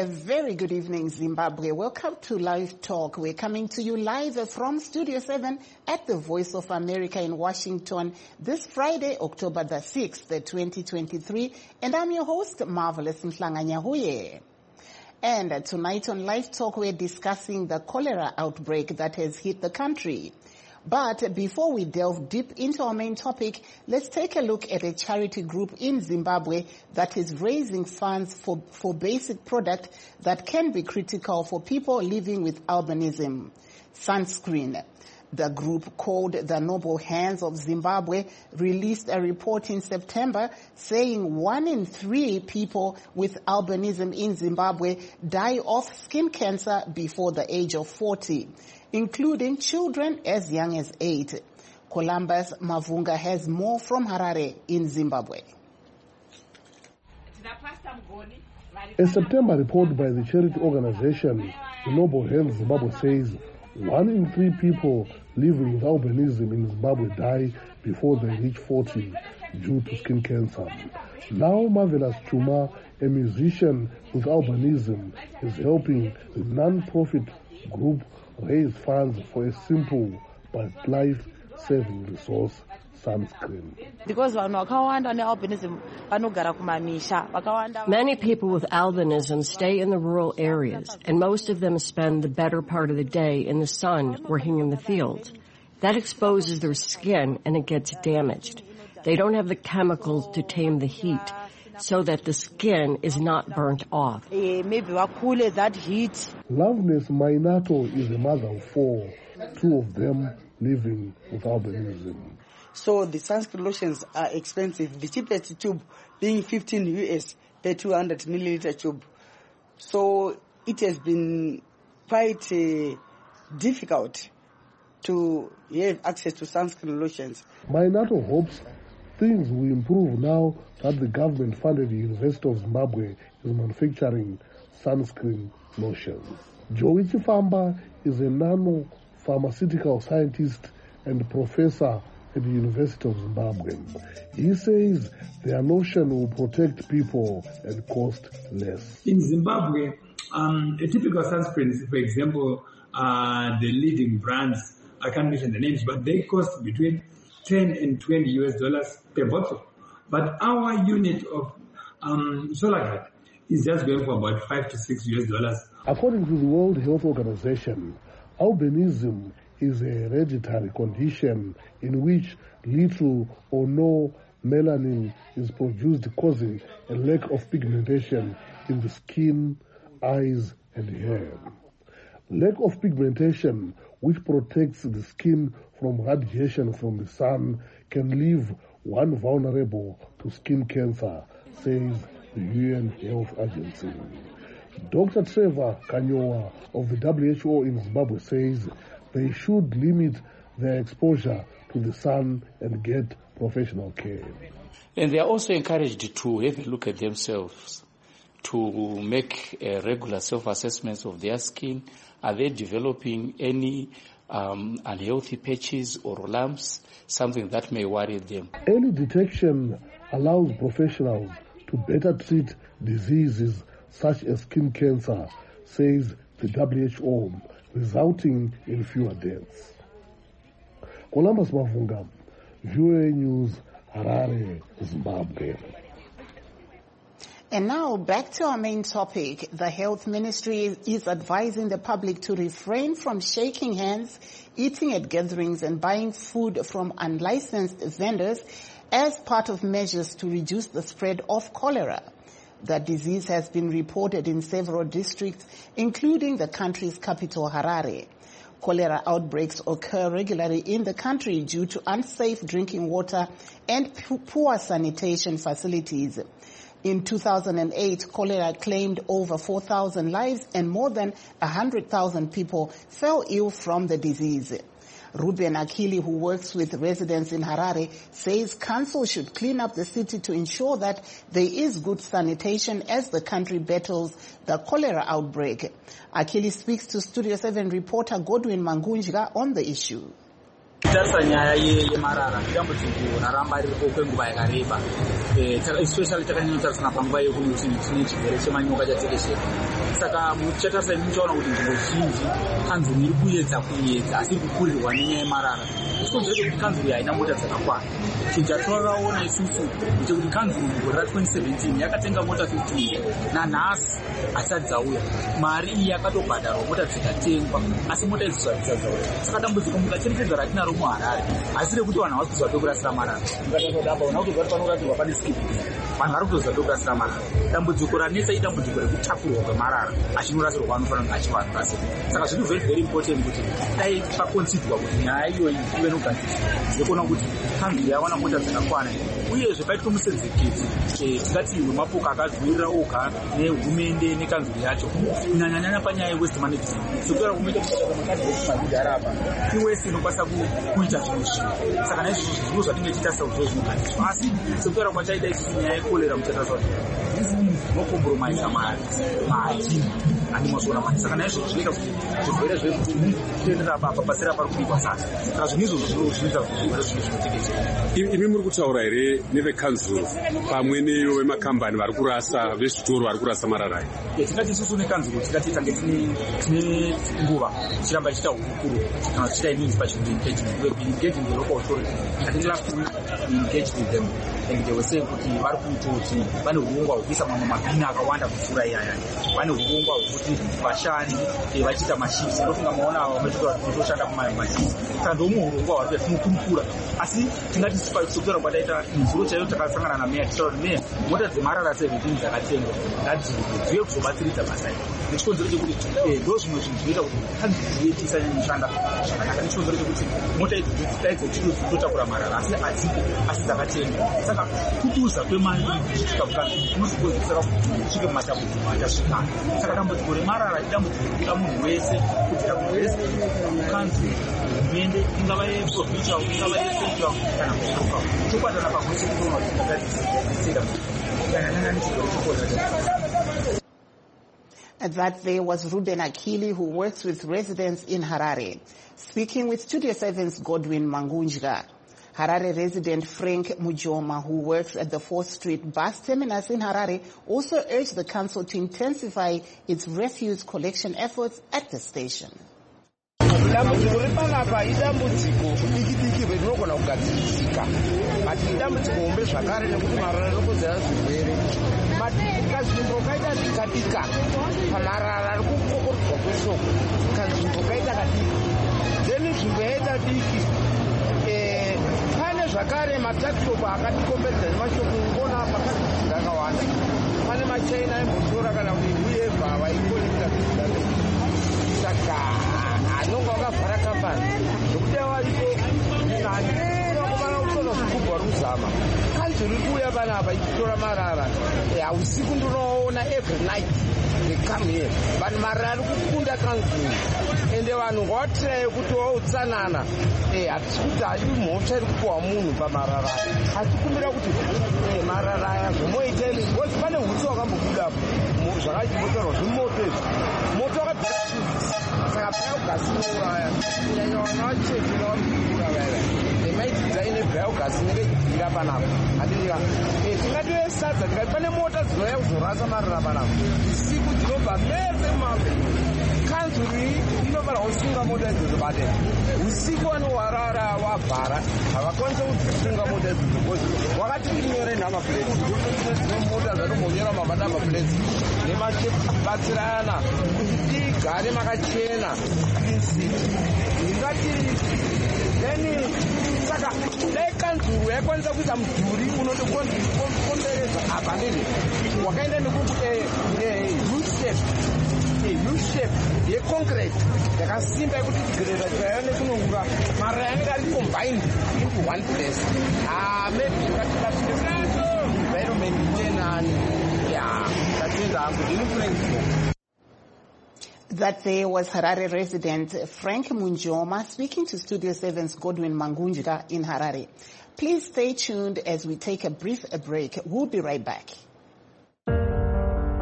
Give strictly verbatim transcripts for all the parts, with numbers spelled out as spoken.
A very good evening, Zimbabwe. Welcome to Live Talk. We're coming to you live from Studio seven at the Voice of America in Washington this Friday, October the sixth, twenty twenty-three. And I'm your host, Marvelous Mhlanganyahuye. And tonight on Live Talk, we're discussing the cholera outbreak that has hit the country. But before we delve deep into our main topic, let's take a look at a charity group in Zimbabwe that is raising funds for, for basic products that can be critical for people living with albinism. Sunscreen. The group called the Noble Hands of Zimbabwe released a report in September saying one in three people with albinism in Zimbabwe die of skin cancer before the age of forty, including children as young as eight. Columbus Mavunga has more from Harare in Zimbabwe. A September report by the charity organization the Noble Hands Zimbabwe says one in three people living with albinism in Zimbabwe die before they reach forty due to skin cancer. Now Marvelous Chuma, a musician with albinism, is helping the non-profit group raise funds for a simple but life-saving resource, sunscreen. Because many people with albinism stay in the rural areas, and most of them spend the better part of the day in the sun working in the fields. That exposes their skin and it gets damaged. They don't have the chemicals to tame the heat so that the skin is not burnt off. that heat. Loveness Mainato is a mother of four, two of them living with albinism. So the sunscreen lotions are expensive. The cheapest tube being fifteen U S per two hundred milliliter tube. So it has been quite uh, difficult to have access to sunscreen lotions. Mainato hopes things will improve now that the government-funded University of Zimbabwe is manufacturing sunscreen lotions. Joichi Famba is a nano-pharmaceutical scientist and professor at the University of Zimbabwe. He says their lotion will protect people and cost less. In Zimbabwe, um, a typical sunscreen is, for example, uh, the leading brands, I can't mention the names, but they cost between ten and twenty U S dollars per bottle. But our unit of um, Solagard is just going for about five to six U S dollars. According to the World Health Organization, albinism is a hereditary condition in which little or no melanin is produced, causing a lack of pigmentation in the skin, eyes, and hair. Lack of pigmentation, which protects the skin from radiation from the sun, can leave one vulnerable to skin cancer, says the U N Health Agency. Doctor Trevor Kanyowa of the W H O in Zimbabwe says they should limit their exposure to the sun and get professional care. And they are also encouraged to have a look at themselves, to make a regular self-assessments of their skin. Are they developing any um, unhealthy patches or lumps, something that may worry them? Early detection allows professionals to better treat diseases such as skin cancer, says the W H O, resulting in fewer deaths. Columbus Mavunga, V O A News, Harare, Zimbabwe. And now back to our main topic. The Health Ministry is advising the public to refrain from shaking hands, eating at gatherings, and buying food from unlicensed vendors as part of measures to reduce the spread of cholera. The disease has been reported in several districts, including the country's capital, Harare. Cholera outbreaks occur regularly in the country due to unsafe drinking water and poor sanitation facilities. In two thousand eight, cholera claimed over four thousand lives and more than one hundred thousand people fell ill from the disease. Ruben Akili, who works with residents in Harare, says council should clean up the city to ensure that there is good sanitation as the country battles the cholera outbreak. Akili speaks to Studio seven reporter Godwin Mangunjga on the issue. tichitarisa nyaya yemarara idambudziko raramba riripo kwenguva yakareba, especially takanyanya panguva yekuti tine chirwere chemanyoka chatekeshera. Saka muchatarisa imi muchaona kuti nzvimbo zhinji kanzuru iri kuedza kuedza asi iri kukurirwa nenyaya yemarara. Ichikonzera kuti kanzuru haina mota dzakakwana. Chinhu chatinoraona isusu ndechekuti kanzuru mugore ra twenty seventeen yakatenga mota fifteen nanhasi hasati dzauya. Mari iyi yakatobhadharwa mota dzikatengwa asi mota idzi dzadzauya. Saka dambudziko mukacherechedza ratinaro muHarare asi rekuti vanhu havasi kuziva pekurasira marara. Mukatodapa una kutoziva kuti panoratirwa pane skipping. Vanhu vari kutoziva pekurasira marara. Dambudziko ranetsa idambudziko rekutakurwa kwemarara achinorasirwa kwanofanira kunge achivanorasirwa. Saka zviri very very important kuti dai pakonsiderwa kuti nyaya iyoyi ive nogadzirwa zvokuona kuti kanzuru yawana mota dzakakwana uyezve paitwa musenzeketi tingati wemapoka akadzurira oga nehurumende nekanzuru yacho kunyanyanyanya panyaya yewaste management. Sokutaura kunoita kuti makadhi ekumadhidhara apa iwaste inokwanisa kuita zvinhu zvimwe. Saka naizvozvo zviro zvatinenge tichitarisa kuti zvinogadzirwa asi sokutaura kwachaida isusu nyaya yekorera muchatarisa kuti this means no compromise mahatima animazoona manje. Saka naizvozvo zvinoita kuti zvirwere zvekuti kutoendera papapasira pari kubikwa sasa. Saka zvinhu izvozvo zvinoita kuti zvirwere zvimwe zvinotekeshera. Imi muri kutaura here nevekanzuru pamwe neyo vemakambani vari kurasa vezvitoro vari kurasa marara? Tingati isusu nekanzuru tingati tange tine nguva tichiramba ichiita hukuru kana tichiita inonzi pachirungu engagement. We have been engaging the local authority. I think last week we engaged with them and they were saying kuti vari kuita kuti vane urongwa hwekuisa mamwe mabhini akawanda kupfuura iyaya. Vane urongwa hwekuti vashandi vachiita mashifts. Ndofunga maona vametoshanda kumashifts. Saka ndomuurongwa hwari kuyatinokura asi tingati sokutaura kwataita nzuro chaiyo takasangana nameya tichitaura kuti meya mota dzemarara seventeen dzakatengwa ngadziuye kuzobatsiridza basa iri. Nechikonzero chekuti ndo zvimwe zvinhu zvinoita kuti kanzuru yedu isanyanyishanda zvakanaka. Nechikonzero chekuti mota idzi dzitaidzo dzinotakura marara asi hadzipo asi dzakatengwa. Saka kuduza kwemari kusvika kukanzuru kunozokonzera kuti kusvike mumatambudziko achasvikana. Saka dambudziko remarara idambudziko rekuda munhu wese kuti dambudziko rese kukanzuru hurumende ingava yeprovincial ingava yecentral kana kulocal tokwatana pamwe chete kuona kuti tingadzisira kunyanyanya nechirwere chekorera. That there was Ruben Akili, who works with residents in Harare, speaking with Studio seven's Godwin Mangunjga. Harare resident Frank Mujoma, who works at the fourth Street bus terminus in Harare, also urged the council to intensify its refuse collection efforts at the station. Dambudziko repanapa idambudziko diki-diki rinogona kugadzirisika. Ati idambudziko hombe zvakare nekuti marara rinokonzera zvirwere. Kazvimbo kaita dika-dika pamarara rikukokorodzwa kwesoko. Kazvimbo kaita kadiki. Then nzvimbo yaita diki. Pane zvakare mataxi-stop akatikomberedza nemashoko ngona pakadzira akawanda. Pane machaina embotora kana kuti uyevha vaikolekta zvidare. Saka anonga wakavhara kambani zvokuti variko nanera kumana kutoona zvigubwa ruzama kanzuru iri kuuya panapa ichitora marara hausiku ndinoona every night they come here vanhu marara ari kukunda kanzuru ende vanhu ngavatirai kutiwo utsanana hatisi kuti hayi mhosva iri kupiwa munhu pamarara hatikumbira kuti marara aya zvomoiteni because pane hutsi hwakambobudapo zvakachimbotorwa zvimoto izvi moto wakabvira saka biogas inouraya kunyanya vana vachekina vakukura vaya nemaitidza ine biogas inenge ichibvira panapa hatiika tingatiwe sadza tikati pane mota dzinouya kuzorasa marara panapa usiku dzinobva mese kumave kanzuru inofanira kusunga mota idzodzo bate usiku vanowarara wabhara havakwanisa kudzisunga mota idzodzo because wakati tinyore namapuleti dzine mota dzatombonyora mabata mapuleti nemabatsirana kuti tigare makachena insiti ingatiri then saka dai kanzuru yaikwanisa kuisa mudhuri unotokomberedza apa ndiri wakaenda nekuti u-shape u-shape yeconcrete yakasimba yekuti tigireza chikaya nekunoura marara yanenge ari combined into one place maybe zvakatibatsira environment tenani ya tatenda hangu influence. That there was Harare resident Frank Munjoma speaking to Studio seven's Godwin Mangunjga in Harare. Please stay tuned as we take a brief break. We'll be right back.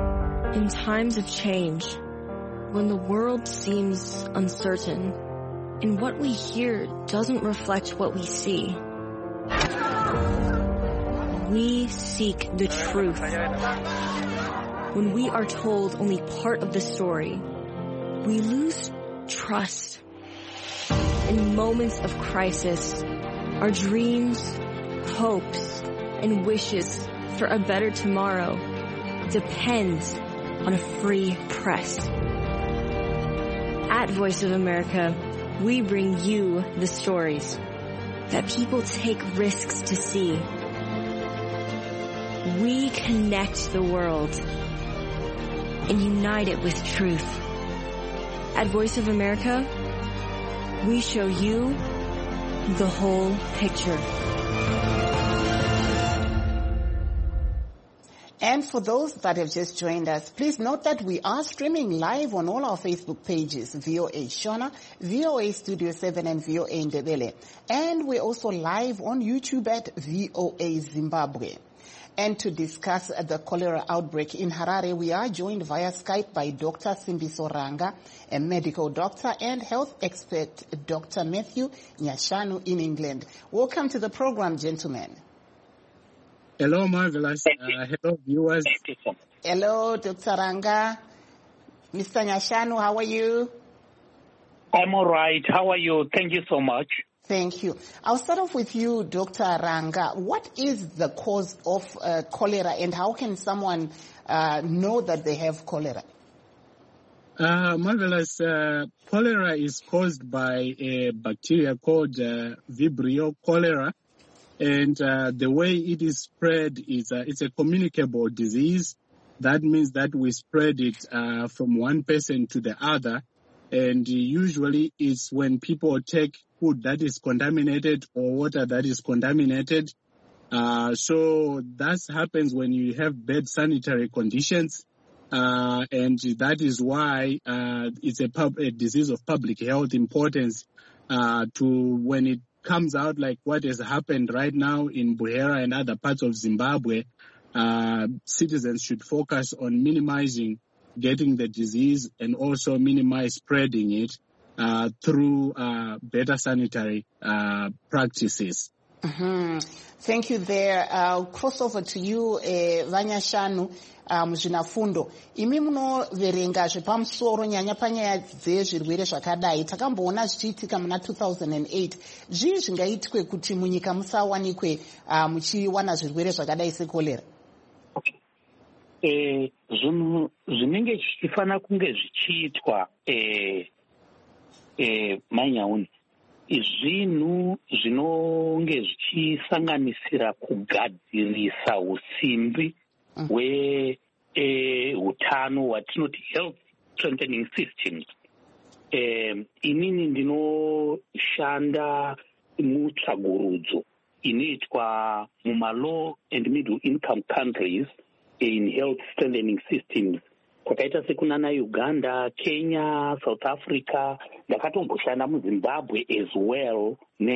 In times of change, when the world seems uncertain, And what we hear doesn't reflect what we see. We seek the truth. When we are told only part of the story, we lose trust. In moments of crisis, our dreams, hopes, and wishes for a better tomorrow depends on a free press. At Voice of America, we bring you the stories that people take risks to see. We connect the world and unite it with truth. At Voice of America, we show you the whole picture. And for those that have just joined us, please note that we are streaming live on all our Facebook pages, V O A Shona, V O A Studio seven, and V O A Ndebele. And we're also live on YouTube at V O A Zimbabwe. And to discuss the cholera outbreak in Harare, we are joined via Skype by Doctor Simbiso Ranga, a medical doctor, and health expert, Doctor Matthew Nyashanu in England. Welcome to the program, gentlemen. Hello, Marvelous. Uh, hello, viewers. Hello, Doctor Ranga. Mister Nyashanu, how are you? I'm all right. How are you? Thank you so much. Thank you. I'll start off with you, Doctor Ranga. What is the cause of uh, cholera, and how can someone uh, know that they have cholera? Uh, Marvelous. Uh, cholera is caused by a bacteria called uh, Vibrio cholera. And uh, the way it is spread is uh, it's a communicable disease. That means that we spread it uh, from one person to the other. And usually it's when people take food that is contaminated or water that is contaminated. Uh, so that happens when you have bad sanitary conditions. Uh, and that is why uh, it's a, pub- a disease of public health importance uh, to when it comes out like what has happened right now in Buhera and other parts of Zimbabwe. Uh, citizens should focus on minimizing getting the disease and also minimize spreading it uh, through uh, better sanitary uh, practices. Mm-hmm. Thank you there. I'll cross over to you, uh, Vanyashanu muzvinafundo. Imi munoverenga zvepamusoro nyanya panyaya dzezvirwere zvakadai. Takamboona zvichiitika muna two thousand eight. Zvii zvingaitwe kuti munyika musawanikwe uh, muchiwana zvirwere zvakadai sekolera? Eh, zvinhu zvinenge zvichifana kunge zvichiitwa eh, eh, manyauni zvinhu zvinonge zvichisanganisira kugadzirisa usimbi hweutano eh, hwatinoti health strengthening systems. Eh, inini ndinoshanda mutsvagurudzo inoitwa mumalow and middle income countries in health strengthening systems. Kwakaita sekunana Uganda, Kenya, South Africa, ndakatomboshanda muZimbabwe as well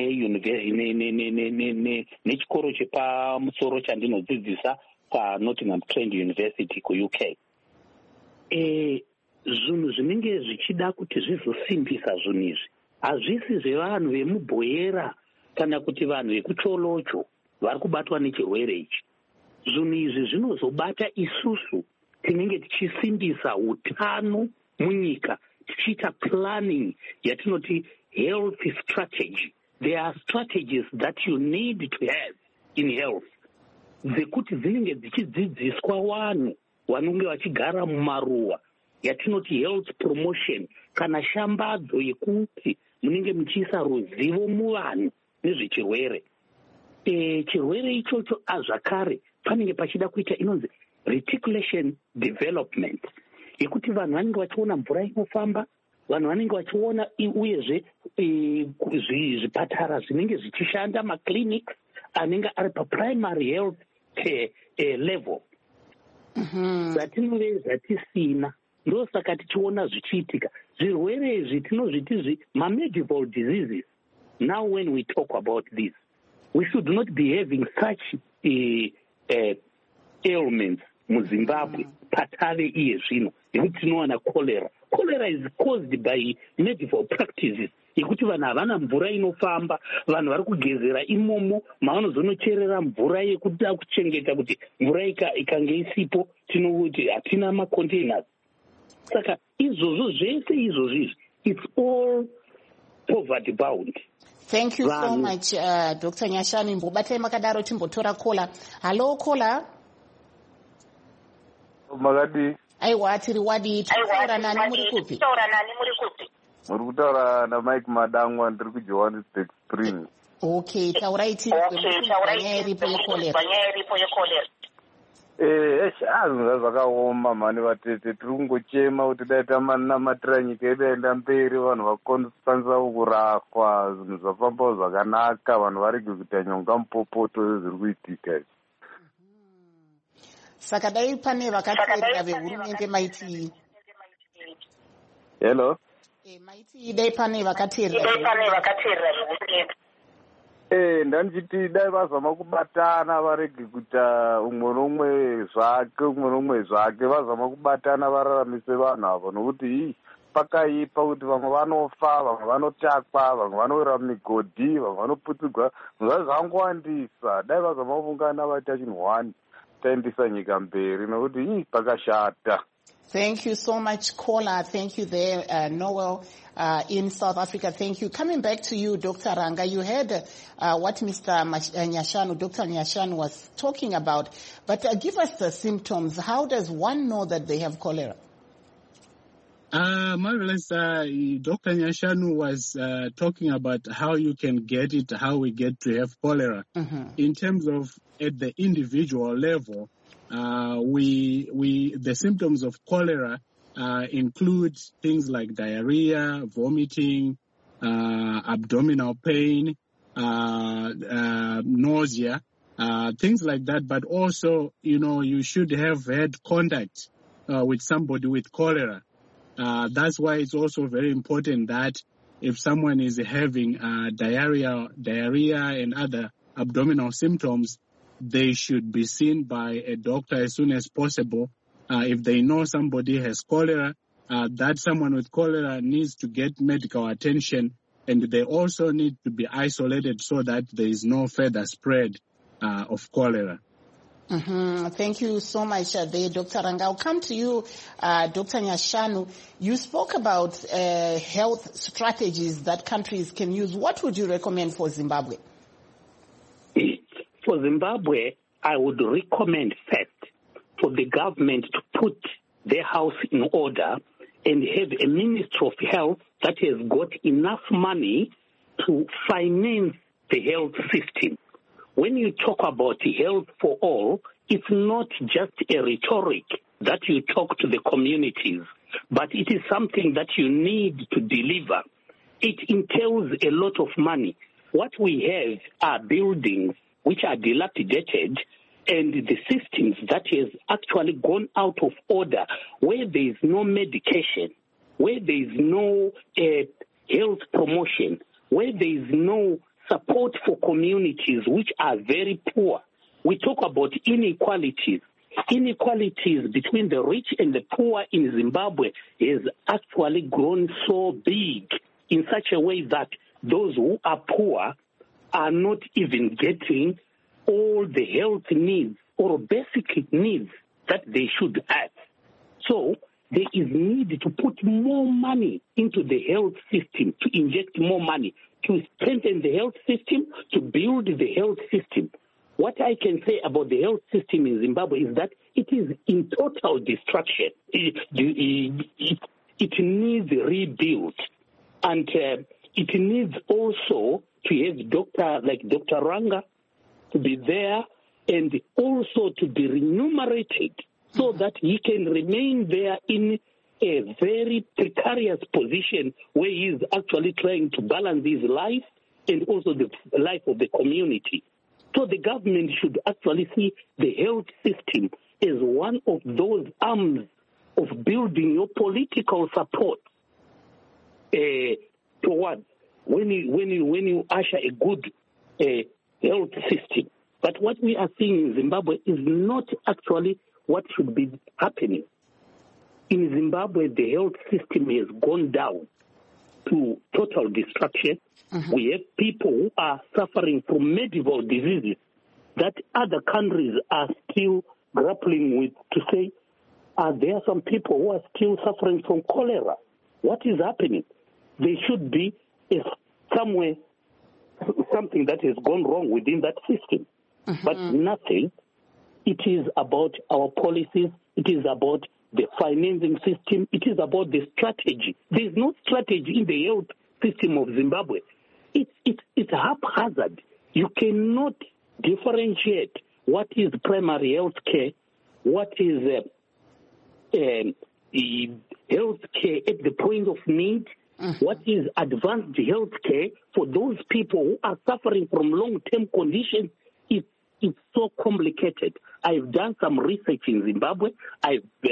nechikoro chepamusoro chandinodzidzisa paNottingham Trent University kuU K. Eh, zvinhu zvinenge zvichida kuti zvizosimbisa zvinhu izvi hazvisi zvevanhu vemubhoera kana kuti vanhu vekucholocho vari kubatwa nechirwere ichi. Zvinhu izvi zvinozobata isusu tinenge tichisimbisa utano munyika, tichiita planning yatinoti health strategy. There are strategies that you need to have in health. Dzekuti dzinenge dzichidzidziswa vanhu vanonge vachigara mumaruwa yatinoti health promotion kana shambadzo yekuti munenge muchiisa ruzivo muvanhu nezvechirwere. E, chirwere ichocho azvakare panenge pachida kuita inonzi reticulation development yekuti vanhu vanenge vachiona mvura inofamba, vanhu vanenge vachiona uyezve zvipatara zvinenge zvichishanda, maclinics anenge ari paprimary health care eh, level. Zvatinove zvatisina ndosaka tichiona zvichiitika zvirwere izvi tinozviti mamedieval diseases. Now when we talk about this, we should not be having such uh, uh, ailments muZimbabwe patave iye zvino yekuti tinowana cholera. Cholera is caused by medieval practices yekuti vanhu havana mvura inofamba, vanhu vari kugezera imomo mavanozonocherera mvura yekuda kuchengeta kuti mvura ikange isipo tinokuti hatina macontainers. Saka izvozvo zvese izvozvo it's all poverty bound. Thank you so much, uh, Doctor Nyashanu. Mbobatai makadaro timbotora kola. Hello, kola. Magadi. Aiwa, tiri wadi. Titaura nani muri kupi? Muri kutaura na Mike Madangwa, ndiri ku Johannesburg Spring. Okay, taurai tiri panyaya iripo yekolera. Eh, esha zvakaoma mani vatete, tiri kungochema kuti dai tamatira nyika yedu yaenda mberi, vanhu vakwanisa kurafwa, zvinhu zvafambawo zvakanaka, vanhu varege kuita nyonga mupopoto zviri kuitika. Saka dai pane vakateerera vehurumende maiti. Hello. Eh, maiti dai pane vakateerera vehurumende. Eh, ndandichiti dai vazama kubatana varege kuita umwe nomwe zvake, umwe nomwe zvake, vazama kubatana vararamise vanhu avo, nokuti hii pakaipa kuti vamwe vanofa, vamwe vanotakwa, vamwe vanowira mumigodhi, vamwe vanoputigwa, zvinhu zvangowandisa. Dai vazama kuungana vaita chinhu one taendesa nyika mberi, nokuti hii pakashata. Thank you so much, caller. Thank you there, uh, Noel, uh, in South Africa. Thank you. Coming back to you, Doctor Ranga, you heard uh, what Mister Nyashanu, Doctor Nyashanu was talking about, but uh, give us the symptoms. How does one know that they have cholera? Uh, marvelous. Uh, Doctor Nyashanu was uh, talking about how you can get it, how we get to have cholera. Mm-hmm. In terms of at the individual level, Uh, we we the symptoms of cholera uh, include things like diarrhea, vomiting, uh, abdominal pain, uh, uh, nausea, uh, things like that. But also, you know, you should have had contact uh, with somebody with cholera. Uh, that's why it's also very important that if someone is having uh, diarrhea, diarrhea and other abdominal symptoms, they should be seen by a doctor as soon as possible. Uh, if they know somebody has cholera, uh, that someone with cholera needs to get medical attention, and they also need to be isolated so that there is no further spread uh, of cholera. Mm-hmm. Thank you so much, uh, there, Doctor Ranga. I'll come to you, uh, Doctor Nyashanu. You spoke about uh, health strategies that countries can use. What would you recommend for Zimbabwe? For Zimbabwe, I would recommend first for the government to put their house in order and have a Ministry of Health that has got enough money to finance the health system. When you talk about health for all, it's not just a rhetoric that you talk to the communities, but it is something that you need to deliver. It entails a lot of money. What we have are buildings which are dilapidated, and the systems that has actually gone out of order, where there is no medication, where there is no uh, health promotion, where there is no support for communities which are very poor. We talk about inequalities. Inequalities between the rich and the poor in Zimbabwe has actually grown so big in such a way that those who are poor are not even getting all the health needs or basic needs that they should have. So there is need to put more money into the health system, to inject more money, to strengthen the health system, to build the health system. What I can say about the health system in Zimbabwe is that it is in total destruction. It, it, it needs rebuild. And uh, it needs also to have doctor like Doctor Ranga to be there and also to be remunerated so that he can remain there in a very precarious position where he is actually trying to balance his life and also the life of the community. So the government should actually see the health system as one of those arms of building your political support uh, towards when you, when you, when you usher a good uh, health system. But what we are seeing in Zimbabwe is not actually what should be happening. In Zimbabwe, the health system has gone down. to total destruction. Mm-hmm. We have people who are suffering from medieval diseases that other countries are still grappling with to say, are there some people who are still suffering from cholera? What is happening? There should be a, somewhere something that has gone wrong within that system. Mm-hmm. But nothing. It is about our policies. It is about the financing system. It is about the strategy. There is no strategy in the health system of Zimbabwe. It's, it's, it's haphazard. You cannot differentiate what is primary health care, what is uh, um, health care at the point of need, mm-hmm. what is advanced health care for those people who are suffering from long-term conditions. It, it's so complicated. I've done some research in Zimbabwe. I've, uh,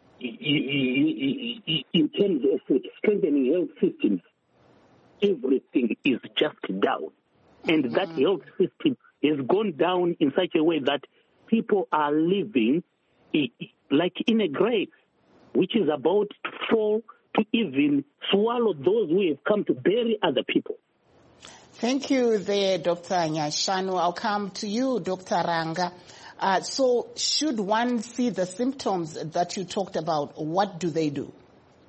in terms of strengthening health systems, everything is just down. And mm-hmm. that health system has gone down in such a way that people are living like in a grave, which is about to fall to even swallow those who have come to bury other people. Thank you there, Doctor Nyashanu. I'll come to you, Doctor Ranga. Uh, so should one see the symptoms that you talked about, what do they do?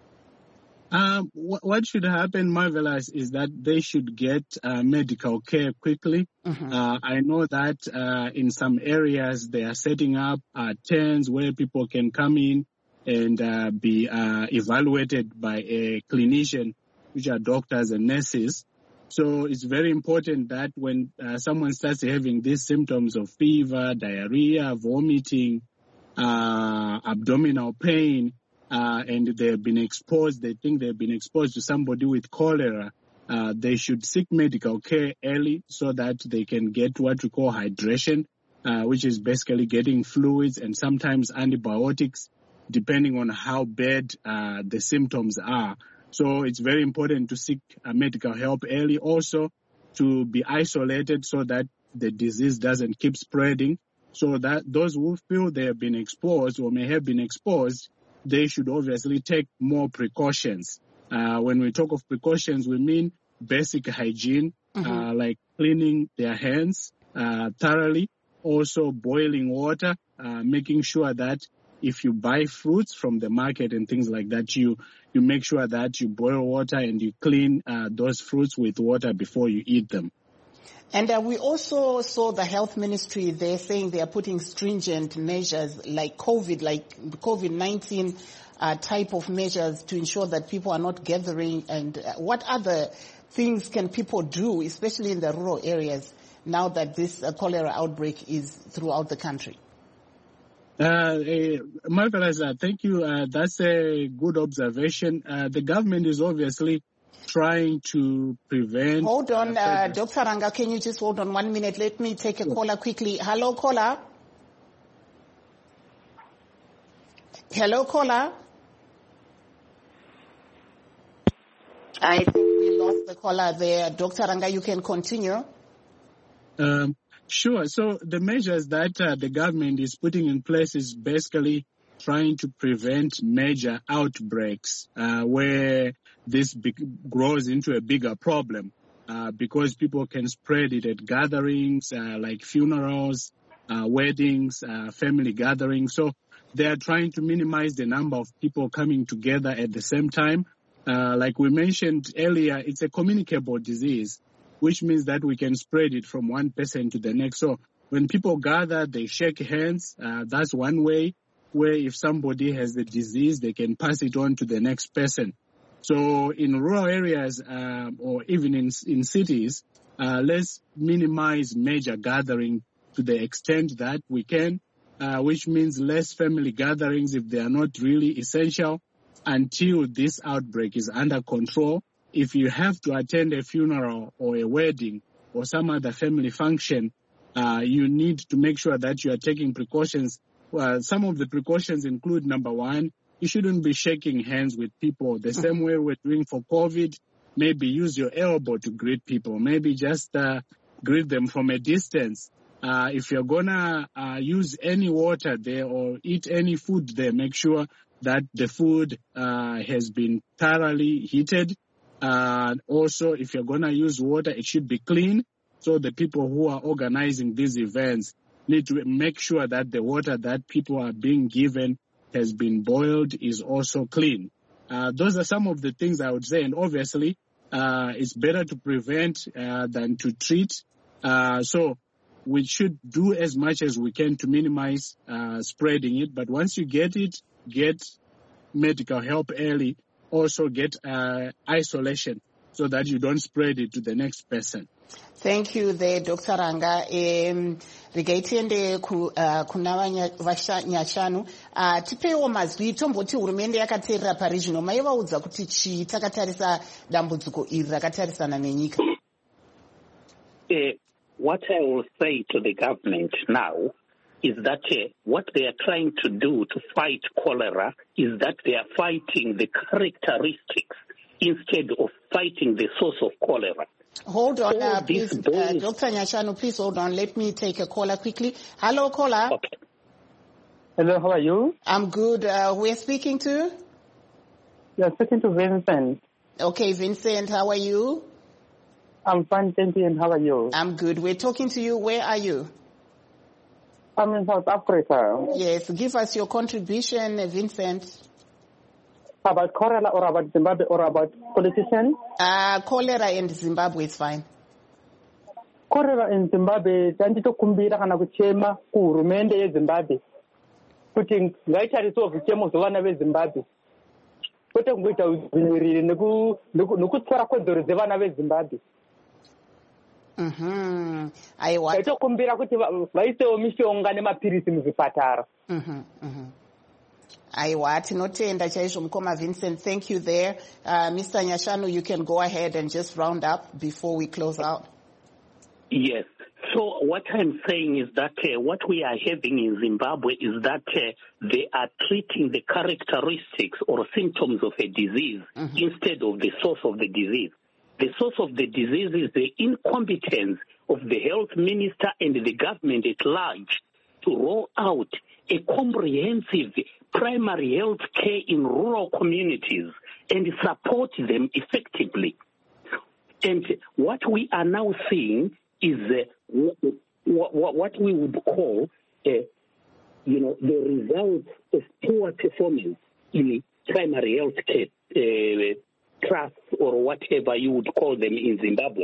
Um, wh- what should happen, Marvelous, is that they should get uh, medical care quickly. Mm-hmm. Uh, I know that uh, in some areas they are setting up uh, tents where people can come in and uh, be uh, evaluated by a clinician, which are doctors and nurses. So it's very important that when uh, someone starts having these symptoms of fever, diarrhea, vomiting, uh, abdominal pain, Uh, and they've been exposed, they think they've been exposed to somebody with cholera, uh, they should seek medical care early so that they can get what we call hydration, uh, which is basically getting fluids and sometimes antibiotics, depending on how bad uh, the symptoms are. So it's very important to seek uh, medical help early, also to be isolated so that the disease doesn't keep spreading, so that those who feel they have been exposed or may have been exposed, they should obviously take more precautions. Uh, when we talk of precautions, we mean basic hygiene, mm-hmm. uh, like cleaning their hands uh, thoroughly, also boiling water, uh, making sure that if you buy fruits from the market and things like that, you, you make sure that you boil water and you clean uh, those fruits with water before you eat them. And uh, we also saw the health ministry, they're saying they are putting stringent measures like COVID, like COVID nineteen uh, type of measures to ensure that people are not gathering. And uh, what other things can people do, especially in the rural areas, now that this uh, cholera outbreak is throughout the country? Uh, uh, Marvelous, uh, thank you. Uh, that's a good observation. Uh, the government is obviously trying to prevent... Hold on, uh, Doctor Ranga, can you just hold on one minute? Let me take a sure. caller quickly. Hello, caller. Hello, caller. I think we lost the caller there. Doctor Ranga, you can continue. Um, sure. So the measures that uh, the government is putting in place is basically trying to prevent major outbreaks uh, where this big, grows into a bigger problem uh, because people can spread it at gatherings uh, like funerals, uh, weddings, uh, family gatherings. So they are trying to minimize the number of people coming together at the same time. Uh, like we mentioned earlier, it's a communicable disease, which means that we can spread it from one person to the next. So when people gather, they shake hands. Uh, that's one way where if somebody has the disease, they can pass it on to the next person. So in rural areas uh, or even in, in cities, uh, let's minimize major gathering to the extent that we can, uh, which means less family gatherings if they are not really essential until this outbreak is under control. If you have to attend a funeral or a wedding or some other family function, uh, you need to make sure that you are taking precautions. Well, some of the precautions include, number one, you shouldn't be shaking hands with people the same way we're doing for COVID. Maybe use your elbow to greet people. Maybe just uh, greet them from a distance. Uh, if you're going to uh, use any water there or eat any food there, make sure that the food uh, has been thoroughly heated Uh, also, if you're going to use water, it should be clean. So the people who are organizing these events need to make sure that the water that people are being given has been boiled, is also clean. Uh, those are some of the things I would say. And obviously, uh, it's better to prevent uh, than to treat. Uh, so we should do as much as we can to minimize uh, spreading it. But once you get it, get medical help early. Also get uh, isolation so that you don't spread it to the next person. Thank you there, Doctor Ranga. Um, Rigaitende kuna Nyashanu. Tipewo mazwi tomboti hurumende yakateerera pari zvino maivaudza kuti chii takatarisa dambudziko iri rakatarisana nenyika. What I will say to the government now is that uh, what they are trying to do to fight cholera is that they are fighting the characteristics instead of fighting the source of cholera. Hold on, uh, please, uh, Doctor Nyashanu, please hold on. Let me take a caller quickly. Hello, caller. Okay. Hello, how are you? I'm good. Uh, who are speaking to? You're speaking to Vincent. Okay, Vincent, how are you? I'm fine, thank you, and how are you? I'm good. We're talking to you. Where are you? I'm in South Africa. Yes, give us your contribution, Vincent. About cholera or about Zimbabwe or about politicians? Uh, cholera in Zimbabwe is fine. Cholera in Zimbabwe, tanditokumbira kana kuchema kuhurumende yeZimbabwe kuti ngaitariswa kuchema zvevana veZimbabwe kwete kungoita udziviriri nekutsvara kwedzoro dzevana veZimbabwe. Mhm. Aiwa. Taitokumbira kuti vaisewo mishonga nemapirisi muzvipatara. Mhm. Mhm. Aiwa, tinotenda chaizvo mukoma Vincent. Thank you there. Uh, Mister Nyashanu, you can go ahead and just round up before we close out. Yes. So what I'm saying is that uh, what we are having in Zimbabwe is that uh, they are treating the characteristics or symptoms of a disease mm-hmm. instead of the source of the disease. The source of the disease is the incompetence of the health minister and the government at large to roll out a comprehensive primary health care in rural communities and support them effectively. And what we are now seeing is uh, what we would call, uh, you know, the results of poor performance in primary health care uh, trusts or whatever you would call them in Zimbabwe.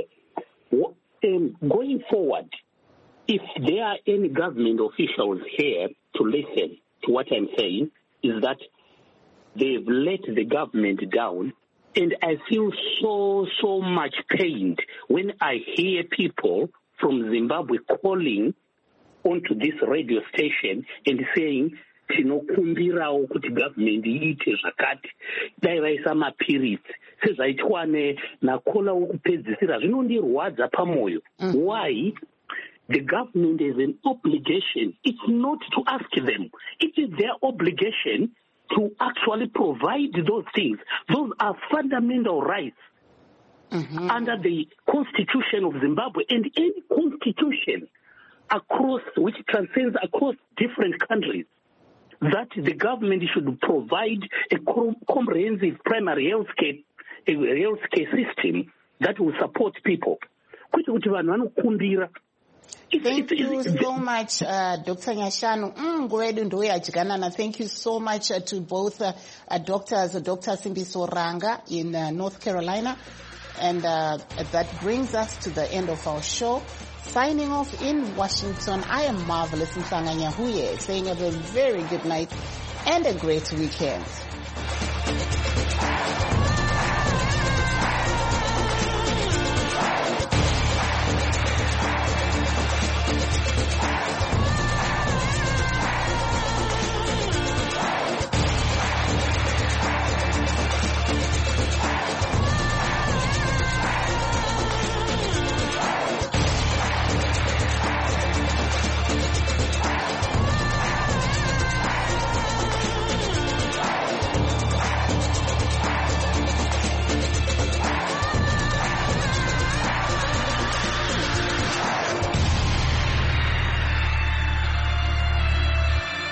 Um, going forward, if there are any government officials here to listen to what I'm saying, is that they've let the government down. And I feel so, so much pained when I hear people from Zimbabwe calling onto this radio station and saying, tinokumbirawo kuti government iite zvakati dai vaisa mapirisi sezvaitwa nakola wokupedzisira zvinondirwadza pamoyo. Why? The government has an obligation. It's not to ask them. It is their obligation to actually provide those things. Those are fundamental rights mm-hmm. under the Constitution of Zimbabwe and any constitution across, which transcends across different countries, that the government should provide a comprehensive primary health care, a health care system that will support people. Thank you so much, uh, Doctor Nyashanu. Mm, Thank you so much uh, to both uh, uh, doctors, uh, Doctor Simbiso Ranga in uh, North Carolina. And uh, that brings us to the end of our show. Signing off in Washington, I am Marvelous Msanga Nyahuye, saying have a very good night and a great weekend.